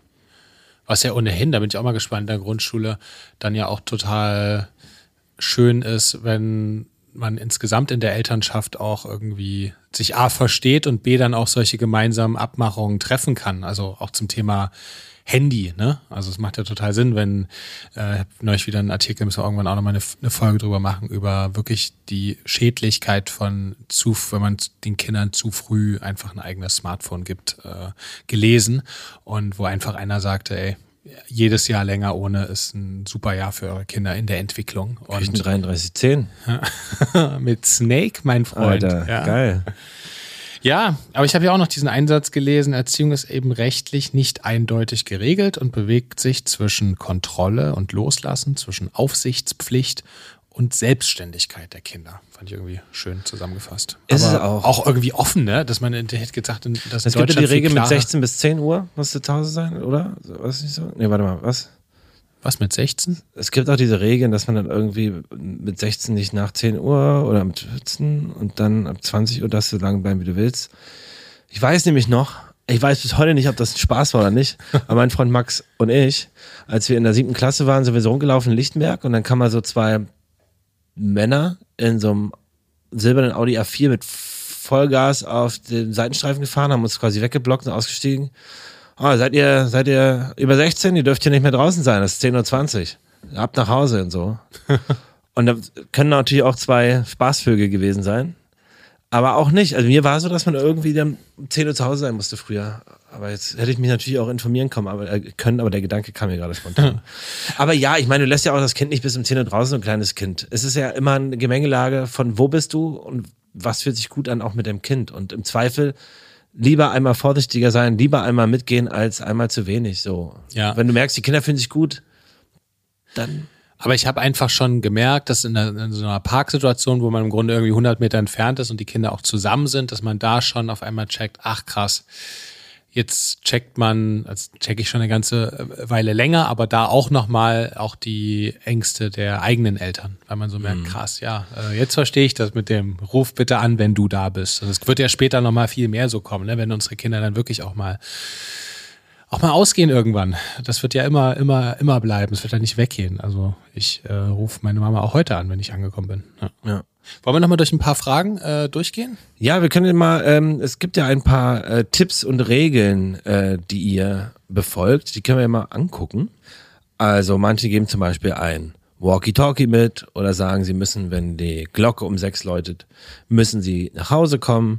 Was ja ohnehin, da bin ich auch mal gespannt, in der Grundschule dann ja auch total schön ist, wenn man insgesamt in der Elternschaft auch irgendwie sich A versteht und B dann auch solche gemeinsamen Abmachungen treffen kann. Also auch zum Thema Handy, ne? Also es macht ja total Sinn, wenn äh, neulich wieder einen Artikel, müssen wir irgendwann auch nochmal eine, eine Folge drüber machen, über wirklich die Schädlichkeit von zu, wenn man den Kindern zu früh einfach ein eigenes Smartphone gibt, äh, gelesen. Und wo einfach einer sagte, ey, jedes Jahr länger ohne ist ein super Jahr für eure Kinder in der Entwicklung. Und dreiunddreißig zehn mit Snake, mein Freund. Alter, ja. Geil. Ja, aber ich habe ja auch noch diesen Einsatz gelesen, Erziehung ist eben rechtlich nicht eindeutig geregelt und bewegt sich zwischen Kontrolle und Loslassen, zwischen Aufsichtspflicht und Selbstständigkeit der Kinder. Fand ich irgendwie schön zusammengefasst. Ist aber es auch. Auch irgendwie offen, ne? Dass man hätte gesagt, dass es gibt ja die Regel mit sechzehn bis zehn Uhr, musst du zu Hause sein, oder? Was nicht so? Nee, warte mal, was? Was mit sechzehn? Es gibt auch diese Regeln, dass man dann irgendwie mit sechzehn nicht nach zehn Uhr oder ab vierzehn und dann ab zwanzig Uhr darfst du so lange bleiben, wie du willst. Ich weiß nämlich noch, ich weiß bis heute nicht, ob das ein Spaß war oder nicht, aber mein Freund Max und ich, als wir in der siebten Klasse waren, sind wir so rumgelaufen in Lichtenberg und dann kamen mal so zwei Männer in so einem silbernen Audi A vier mit Vollgas auf den Seitenstreifen gefahren, haben uns quasi weggeblockt und ausgestiegen. Oh, seid ihr, seid ihr über sechzehn? Ihr dürft hier nicht mehr draußen sein, das ist zehn Uhr zwanzig. Ab nach Hause und so. Und da können natürlich auch zwei Spaßvögel gewesen sein. Aber auch nicht. Also mir war so, dass man irgendwie dann um zehn Uhr zu Hause sein musste früher. Aber jetzt hätte ich mich natürlich auch informieren können, aber, äh, können, aber der Gedanke kam mir gerade spontan. Aber ja, ich meine, du lässt ja auch das Kind nicht bis um zehn Uhr draußen, so ein kleines Kind. Es ist ja immer eine Gemengelage von wo bist du und was fühlt sich gut an, auch mit dem Kind. Und im Zweifel lieber einmal vorsichtiger sein, lieber einmal mitgehen, als einmal zu wenig. So. Ja. Wenn du merkst, die Kinder fühlen sich gut, dann... Aber ich habe einfach schon gemerkt, dass in, einer, in so einer Parksituation, wo man im Grunde irgendwie hundert Meter entfernt ist und die Kinder auch zusammen sind, dass man da schon auf einmal checkt, ach krass, jetzt checkt man, also check ich schon eine ganze Weile länger, aber da auch nochmal auch die Ängste der eigenen Eltern, weil man so merkt, krass, ja, jetzt verstehe ich das mit dem Ruf bitte an, wenn du da bist. Also es wird ja später nochmal viel mehr so kommen, ne, wenn unsere Kinder dann wirklich auch mal auch mal ausgehen irgendwann. Das wird ja immer, immer, immer bleiben. Es wird ja nicht weggehen. Also ich äh, rufe meine Mama auch heute an, wenn ich angekommen bin. Ja. Ja. Wollen wir nochmal durch ein paar Fragen äh, durchgehen? Ja, wir können mal, ähm, es gibt ja ein paar äh, Tipps und Regeln, äh, die ihr befolgt. Die können wir ja mal angucken. Also manche geben zum Beispiel ein Walkie-Talkie mit oder sagen, sie müssen, wenn die Glocke um sechs läutet, müssen sie nach Hause kommen.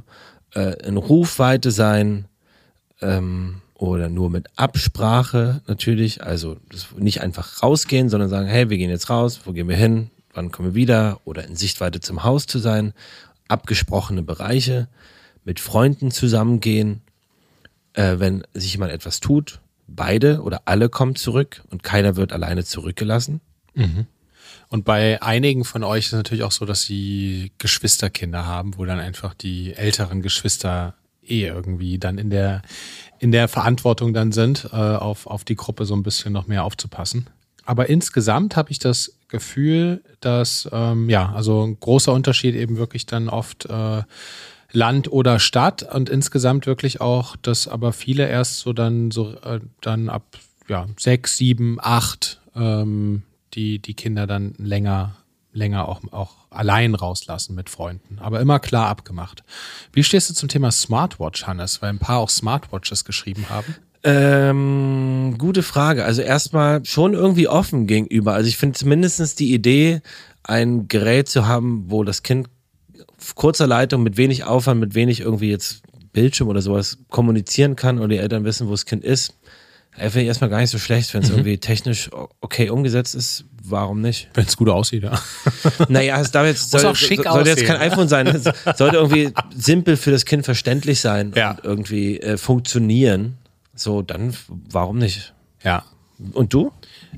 äh, in Rufweite sein ähm, oder nur mit Absprache natürlich. Also das nicht einfach rausgehen, sondern sagen, hey, wir gehen jetzt raus, wo gehen wir hin, wann kommen wir wieder? Oder in Sichtweite zum Haus zu sein. Abgesprochene Bereiche, mit Freunden zusammengehen, äh, wenn sich jemand etwas tut. Beide oder alle kommen zurück und keiner wird alleine zurückgelassen. Mhm. Und bei einigen von euch ist es natürlich auch so, dass sie Geschwisterkinder haben, wo dann einfach die älteren Geschwister eh irgendwie dann in der in der Verantwortung dann sind, äh, auf auf die Gruppe so ein bisschen noch mehr aufzupassen. Aber insgesamt habe ich das Gefühl, dass ähm, ja, also ein großer Unterschied eben wirklich dann oft äh, Land oder Stadt und insgesamt wirklich auch, dass aber viele erst so dann so äh, dann ab ja sechs, sieben, acht ähm, die die Kinder dann länger länger auch auch allein rauslassen mit Freunden, aber immer klar abgemacht. Wie stehst du zum Thema Smartwatch, Hannes? Weil ein paar auch Smartwatches geschrieben haben. Ähm, gute Frage. Also erstmal schon irgendwie offen gegenüber. Also ich finde zumindest die Idee, ein Gerät zu haben, wo das Kind auf kurzer Leitung mit wenig Aufwand, mit wenig irgendwie jetzt Bildschirm oder sowas kommunizieren kann oder die Eltern wissen, wo das Kind ist. Finde ich erstmal gar nicht so schlecht, wenn es mhm. irgendwie technisch okay umgesetzt ist. Warum nicht? Wenn es gut aussieht, ja. Naja, es darf jetzt, Muss soll, auch schick soll jetzt aussehen. kein iPhone sein. Es sollte irgendwie simpel für das Kind verständlich sein Ja. und irgendwie äh, funktionieren. So, dann warum nicht? Ja. Und du?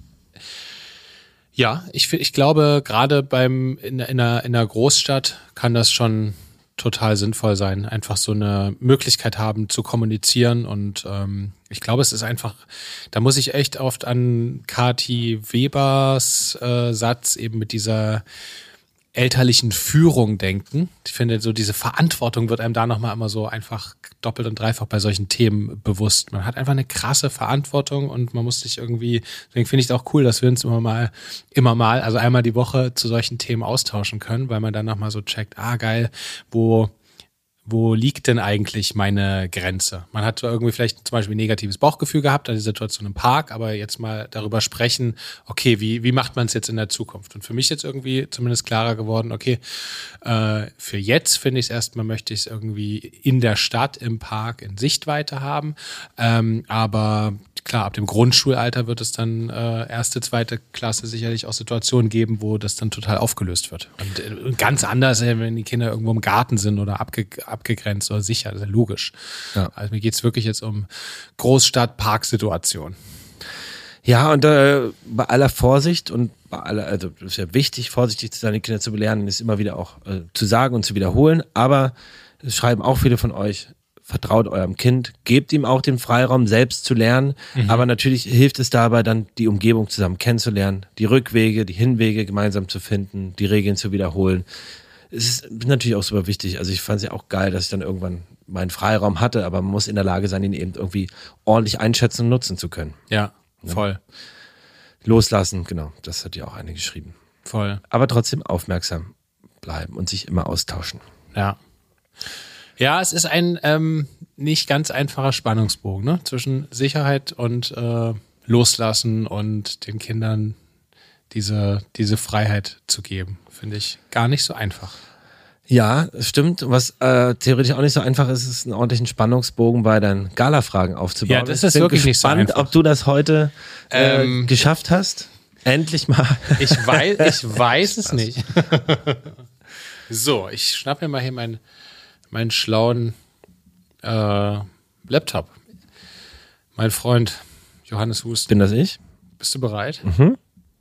Ja, ich, ich glaube, gerade beim in, in, einer, in einer Großstadt kann das schon total sinnvoll sein, einfach so eine Möglichkeit haben zu kommunizieren und ähm, ich glaube, es ist einfach, da muss ich echt oft an Kati Webers äh, Satz eben mit dieser elterlichen Führung denken. Ich finde, so diese Verantwortung wird einem da nochmal immer so einfach doppelt und dreifach bei solchen Themen bewusst. Man hat einfach eine krasse Verantwortung und man muss sich irgendwie, deswegen finde ich es auch cool, dass wir uns immer mal, immer mal, also einmal die Woche zu solchen Themen austauschen können, weil man dann nochmal so checkt, ah geil, wo Wo liegt denn eigentlich meine Grenze? Man hat irgendwie vielleicht zum Beispiel ein negatives Bauchgefühl gehabt an die Situation im Park, aber jetzt mal darüber sprechen, okay, wie, wie macht man es jetzt in der Zukunft? Und für mich jetzt irgendwie zumindest klarer geworden, okay, äh, für jetzt finde ich es erstmal, möchte ich es irgendwie in der Stadt, im Park, in Sichtweite haben, ähm, aber klar, ab dem Grundschulalter wird es dann äh, erste, zweite Klasse sicherlich auch Situationen geben, wo das dann total aufgelöst wird. Und äh, ganz anders, wenn die Kinder irgendwo im Garten sind oder abge, abgegrenzt oder sicher, das ist ja logisch. Ja. Also mir geht es wirklich jetzt um Großstadt-Park-Situation. Ja, und äh, bei aller Vorsicht und bei aller, also es ist ja wichtig, vorsichtig zu sein, die Kinder zu belehren, ist immer wieder auch äh, zu sagen und zu wiederholen, aber es schreiben auch viele von euch, vertraut eurem Kind, gebt ihm auch den Freiraum, selbst zu lernen, mhm. aber natürlich hilft es dabei, dann die Umgebung zusammen kennenzulernen, die Rückwege, die Hinwege gemeinsam zu finden, die Regeln zu wiederholen. Es ist natürlich auch super wichtig, also ich fand es ja auch geil, dass ich dann irgendwann meinen Freiraum hatte, aber man muss in der Lage sein, ihn eben irgendwie ordentlich einschätzen und nutzen zu können. Ja, voll. Loslassen, genau, das hat ja auch eine geschrieben. Voll. Aber trotzdem aufmerksam bleiben und sich immer austauschen. Ja. Ja, es ist ein ähm, nicht ganz einfacher Spannungsbogen, ne? Zwischen Sicherheit und äh, Loslassen und den Kindern diese, diese Freiheit zu geben. Finde ich gar nicht so einfach. Ja, stimmt. Was äh, theoretisch auch nicht so einfach ist, ist einen ordentlichen Spannungsbogen bei deinen Gala-Fragen aufzubauen. Ja, das ist wirklich nicht so einfach. Ich bin gespannt, ob du das heute äh, ähm, geschafft hast. Endlich mal. Ich weiß, ich weiß es nicht. So, ich schnapp mir mal hier meinen meinen schlauen äh, Laptop. Mein Freund Johannes Hust. Bin das ich? Bist du bereit? Mhm.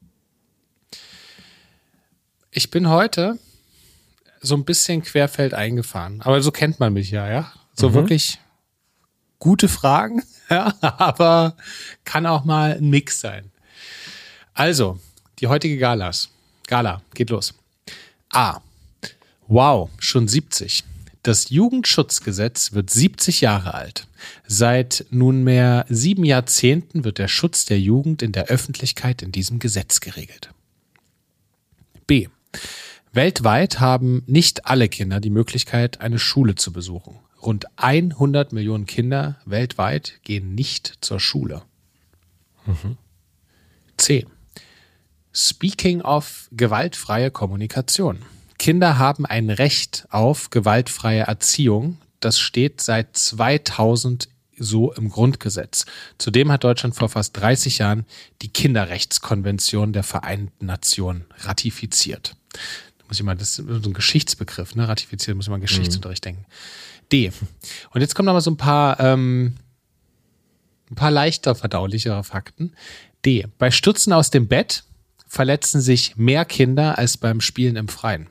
Ich bin heute so ein bisschen querfeld eingefahren. Aber so kennt man mich ja, ja. So mhm. wirklich gute Fragen, ja, aber kann auch mal ein Mix sein. Also, die heutige Galas. Gala, geht los. A. Wow, schon siebzig. Das Jugendschutzgesetz wird siebzig Jahre alt. Seit nunmehr sieben Jahrzehnten wird der Schutz der Jugend in der Öffentlichkeit in diesem Gesetz geregelt. B. Weltweit haben nicht alle Kinder die Möglichkeit, eine Schule zu besuchen. Rund hundert Millionen Kinder weltweit gehen nicht zur Schule. Mhm. C. Speaking of gewaltfreie Kommunikation. Kinder haben ein Recht auf gewaltfreie Erziehung das steht seit zweitausend so im Grundgesetz. Zudem hat Deutschland vor fast dreißig Jahren die Kinderrechtskonvention der Vereinten Nationen ratifiziert. Da muss ich mal, das ist so ein Geschichtsbegriff, ne? Ratifiziert, muss ich mal an Geschichtsunterricht denken. D. Und jetzt kommen noch mal so ein paar, ähm, ein paar leichter verdaulichere Fakten. D. Bei Stürzen aus dem Bett verletzen sich mehr Kinder als beim Spielen im Freien.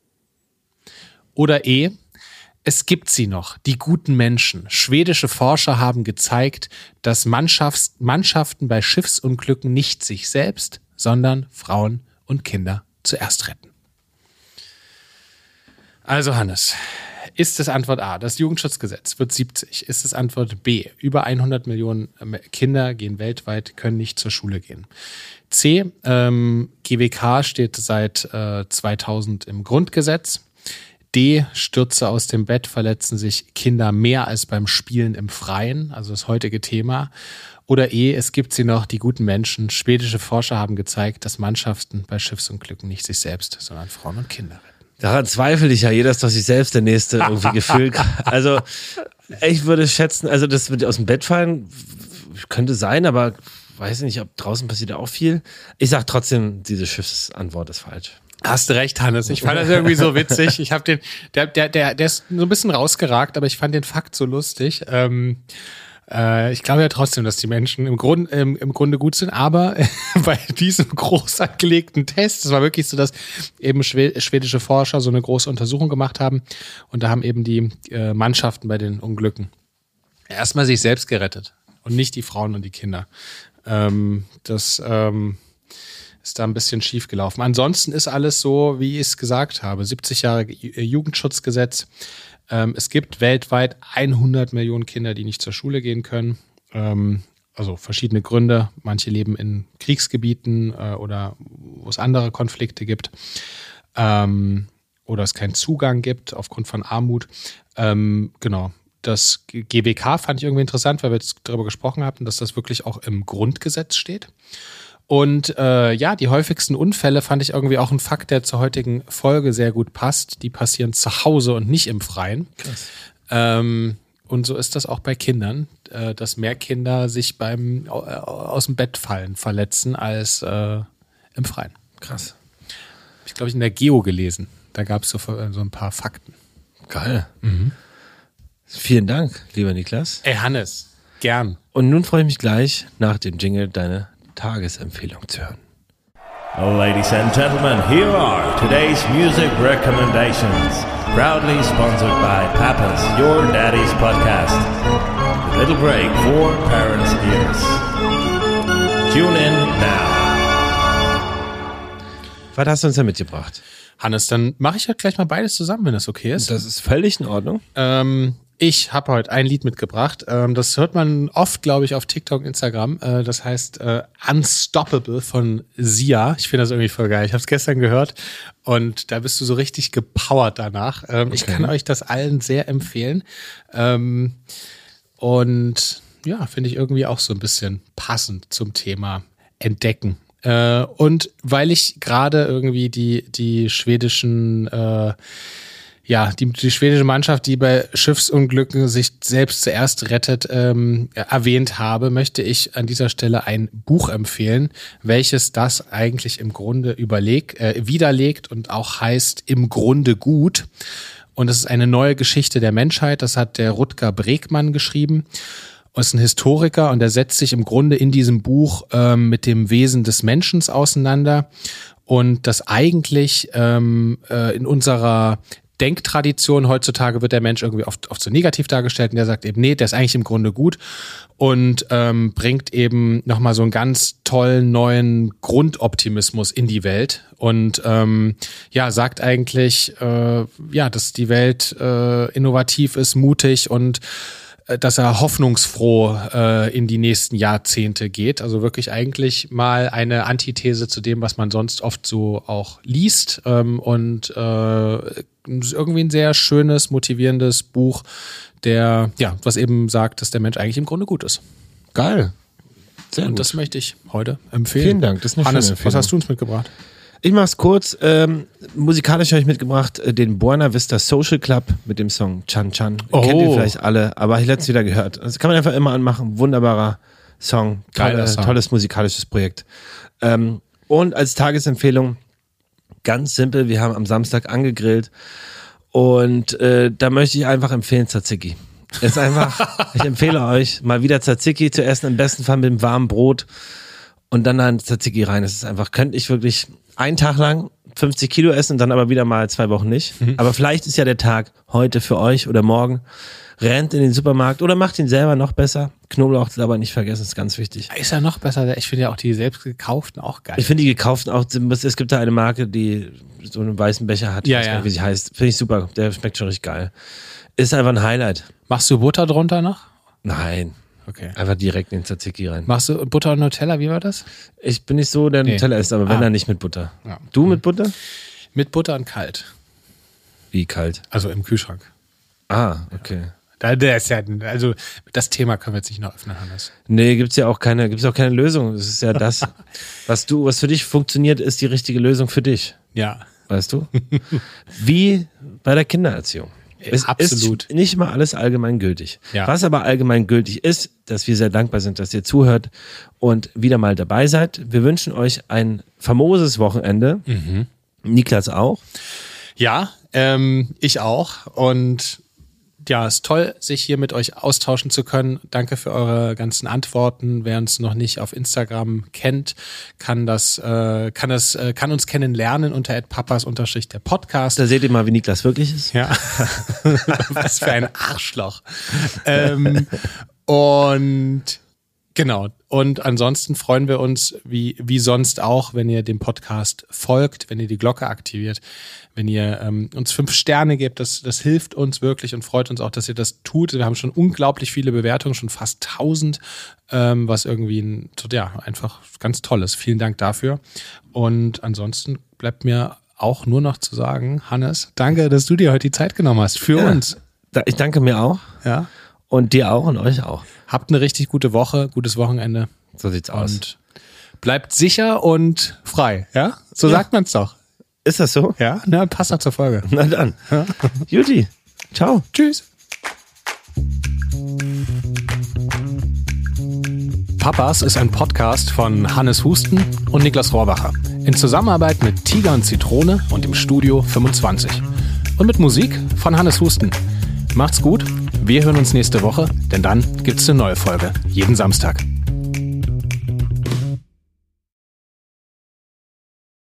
Oder E. Es gibt sie noch, die guten Menschen. Schwedische Forscher haben gezeigt, dass Mannschafts- Mannschaften bei Schiffsunglücken nicht sich selbst, sondern Frauen und Kinder zuerst retten. Also Hannes, ist es Antwort A, das Jugendschutzgesetz wird siebzig? Ist es Antwort B, über hundert Millionen Kinder gehen weltweit, können nicht zur Schule gehen? C, ähm, G W K steht seit äh, zweitausend im Grundgesetz. D, Stürze aus dem Bett verletzen sich Kinder mehr als beim Spielen im Freien, also das heutige Thema. Oder E, es gibt sie noch, die guten Menschen. Schwedische Forscher haben gezeigt, dass Mannschaften bei Schiffsunglücken nicht sich selbst, sondern Frauen und Kinder retten. Daran zweifle ich ja, jeder ist doch sich selbst der Nächste irgendwie gefühlt. Also ich würde schätzen, also das mit aus dem Bett fallen könnte sein, aber weiß nicht, ob draußen passiert auch viel. Ich sag trotzdem, diese Schiffsantwort ist falsch. Hast du recht, Hannes. Ich fand das irgendwie so witzig. Ich habe den, der, der, der, der ist so ein bisschen rausgeragt, aber ich fand den Fakt so lustig. Ähm, äh, ich glaube ja trotzdem, dass die Menschen im, Grund, ähm, im Grunde gut sind, aber bei diesem groß angelegten Test, es war wirklich so, dass eben schwedische Forscher so eine große Untersuchung gemacht haben und da haben eben die äh, Mannschaften bei den Unglücken erstmal sich selbst gerettet und nicht die Frauen und die Kinder. Ähm, das ähm, ist da ein bisschen schief gelaufen. Ansonsten ist alles so, wie ich es gesagt habe. siebzig Jahre Jugendschutzgesetz. Ähm, es gibt weltweit hundert Millionen Kinder, die nicht zur Schule gehen können. Ähm, also verschiedene Gründe. Manche leben in Kriegsgebieten äh, oder wo es andere Konflikte gibt. Ähm, oder es keinen Zugang gibt aufgrund von Armut. Ähm, genau. Das G W K fand ich irgendwie interessant, weil wir jetzt darüber gesprochen hatten, dass das wirklich auch im Grundgesetz steht. Und äh, ja, die häufigsten Unfälle fand ich irgendwie auch ein Fakt, der zur heutigen Folge sehr gut passt. Die passieren zu Hause und nicht im Freien. Krass. Ähm, und so ist das auch bei Kindern, äh, dass mehr Kinder sich beim äh, aus dem Bett fallen verletzen als äh, im Freien. Krass. Hab ich glaube ich in der Geo gelesen. Da gab es so, so ein paar Fakten. Geil. Mhm. Vielen Dank, lieber Niklas. Ey Hannes, gern. Und nun freue ich mich gleich, nach dem Jingle deine Tagesempfehlung zu hören. Ladies and gentlemen, here are today's music recommendations. Proudly sponsored by Papa's Your Daddy's Podcast. A little break for parents' ears. Tune in now. Was hast du uns da mitgebracht? Hannes, dann mache ich halt gleich mal beides zusammen, wenn das okay ist. Das ist völlig in Ordnung. Ähm, ich habe heute ein Lied mitgebracht. Ähm, das hört man oft, glaube ich, auf TikTok und Instagram. Äh, das heißt äh, Unstoppable von Sia. Ich finde das irgendwie voll geil. Ich habe es gestern gehört und da bist du so richtig gepowert danach. Ähm, okay. Ich kann euch das allen sehr empfehlen. Ähm, und ja, finde ich irgendwie auch so ein bisschen passend zum Thema Entdecken. Äh, und weil ich gerade irgendwie die, die schwedischen äh, Ja, die, die schwedische Mannschaft, die bei Schiffsunglücken sich selbst zuerst rettet, ähm, erwähnt habe, möchte ich an dieser Stelle ein Buch empfehlen, welches das eigentlich im Grunde überlegt, äh, widerlegt und auch heißt Im Grunde gut. Und es ist eine neue Geschichte der Menschheit. Das hat der Rutger Bregmann geschrieben. Er ist ein Historiker und er setzt sich im Grunde in diesem Buch ähm, mit dem Wesen des Menschen auseinander. Und das eigentlich ähm, äh, in unserer Denktradition heutzutage wird der Mensch irgendwie oft, oft so negativ dargestellt und der sagt eben, nee, der ist eigentlich im Grunde gut und ähm, bringt eben nochmal so einen ganz tollen neuen Grundoptimismus in die Welt und ähm, ja, sagt eigentlich, äh, ja, dass die Welt äh, innovativ ist, mutig und dass er hoffnungsfroh äh, in die nächsten Jahrzehnte geht. Also wirklich eigentlich mal eine Antithese zu dem, was man sonst oft so auch liest. Ähm, und äh, irgendwie ein sehr schönes, motivierendes Buch, der, ja, was eben sagt, dass der Mensch eigentlich im Grunde gut ist. Geil. Sehr und gut. Das möchte ich heute empfehlen. Vielen Dank. Das ist eine Hannes, schöne Empfehlung. was hast du uns mitgebracht? Ich mach's kurz. Ähm, musikalisch habe ich mitgebracht äh, den Buena Vista Social Club mit dem Song Chan Chan. Oh. Kennt ihr vielleicht alle, aber ich letztens wieder gehört. Das kann man einfach immer anmachen. Wunderbarer Song. Tolle, Song. Tolles musikalisches Projekt. Ähm, und als Tagesempfehlung, ganz simpel, wir haben am Samstag angegrillt und äh, da möchte ich einfach empfehlen Tzatziki. Ist einfach, ich empfehle euch, mal wieder Tzatziki zu essen, im besten Fall mit einem warmen Brot und dann ein Tzatziki rein. Das ist einfach, könnte ich wirklich einen Tag lang fünfzig Kilo essen und dann aber wieder mal zwei Wochen nicht. Mhm. Aber vielleicht ist ja der Tag heute für euch oder morgen. Rennt in den Supermarkt oder macht ihn selber noch besser. Knoblauch aber nicht vergessen, ist ganz wichtig. Ist ja noch besser. Ich finde ja auch die selbst gekauften auch geil. Ich finde die gekauften auch, es gibt da eine Marke, die so einen weißen Becher hat, ich ja, weiß gar ja. nicht, wie sie heißt. Finde ich super, der schmeckt schon richtig geil. Ist einfach ein Highlight. Machst du Butter drunter noch? Nein, Okay. einfach direkt in den Tzatziki rein. Machst du Butter und Nutella, wie war das? Ich bin nicht so, der Nee. Nutella isst, aber wenn Ah. dann nicht mit Butter. Ja. Du mit Butter? Mit Butter und kalt. Wie kalt? Also im Kühlschrank. Ah, okay. Da, der ist ja, also das Thema können wir jetzt nicht noch öffnen, Hannes. Nee, gibt's ja auch keine, gibt's auch keine Lösung. Das ist ja das, was du, was für dich funktioniert, ist die richtige Lösung für dich. Ja. Weißt du? Wie bei der Kindererziehung. Es Absolut. ist nicht mal alles allgemeingültig. Ja. Was aber allgemeingültig ist, dass wir sehr dankbar sind, dass ihr zuhört und wieder mal dabei seid. Wir wünschen euch ein famoses Wochenende. Mhm. Niklas auch. Ja, ähm, ich auch. Und ja, es ist toll, sich hier mit euch austauschen zu können. Danke für eure ganzen Antworten. Wer uns noch nicht auf Instagram kennt, kann das, äh, kann das, äh, kann uns kennenlernen unter papas unterstrich der Podcast. Da seht ihr mal, wie Niklas wirklich ist. Ja. Was für ein Arschloch. ähm, und genau. Und ansonsten freuen wir uns, wie, wie sonst auch, wenn ihr dem Podcast folgt, wenn ihr die Glocke aktiviert, wenn ihr ähm, uns fünf Sterne gebt. Das, das hilft uns wirklich und freut uns auch, dass ihr das tut. Wir haben schon unglaublich viele Bewertungen, schon fast tausend, ähm, was irgendwie ein, ja, einfach ganz toll ist. Vielen Dank dafür. Und ansonsten bleibt mir auch nur noch zu sagen, Hannes, danke, dass du dir heute die Zeit genommen hast für Ja. uns. Da- Ich danke mir auch. Ja. Und dir auch und euch auch. Habt eine richtig gute Woche, gutes Wochenende So sieht's aus. und bleibt sicher und frei. Ja, so Ja. sagt man's doch. Ist das so? Ja, na, passt doch zur Folge. Na dann. Juti. Ciao. Tschüss. Papas ist ein Podcast von Hannes Husten und Niklas Rohrbacher. In Zusammenarbeit mit Tiger und Zitrone und dem Studio fünfundzwanzig. Und mit Musik von Hannes Husten. Macht's gut, wir hören uns nächste Woche, denn dann gibt's eine neue Folge. Jeden Samstag.